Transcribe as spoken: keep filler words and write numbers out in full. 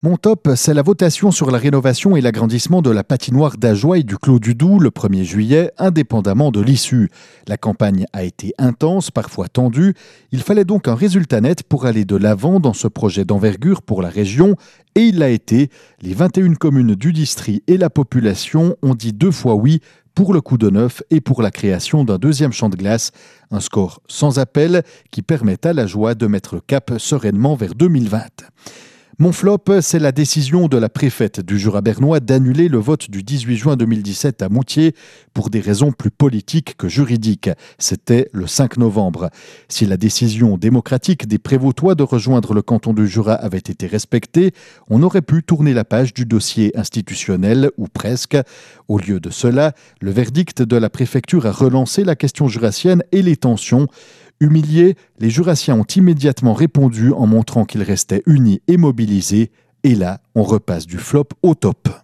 Mon top, c'est la votation sur la rénovation et l'agrandissement de la patinoire d'Ajoie et du Clos du Doubs le premier juillet, indépendamment de l'issue. La campagne a été intense, parfois tendue. Il fallait donc un résultat net pour aller de l'avant dans ce projet d'envergure pour la région. Et il l'a été. Les vingt et une communes du district et la population ont dit deux fois oui pour le coup de neuf et pour la création d'un deuxième champ de glace. Un score sans appel qui permet à l'Ajoie de mettre le cap sereinement vers deux mille vingt. Mon flop, c'est la décision de la préfète du Jura bernois d'annuler le vote du dix-huit juin deux mille dix-sept à Moutier pour des raisons plus politiques que juridiques. C'était le cinq novembre. Si la décision démocratique des Prévôtois de rejoindre le canton du Jura avait été respectée, on aurait pu tourner la page du dossier institutionnel, ou presque. Au lieu de cela, le verdict de la préfecture a relancé la question jurassienne et les tensions. Humiliés, les Jurassiens ont immédiatement répondu en montrant qu'ils restaient unis et mobilisés. Et là, on repasse du flop au top.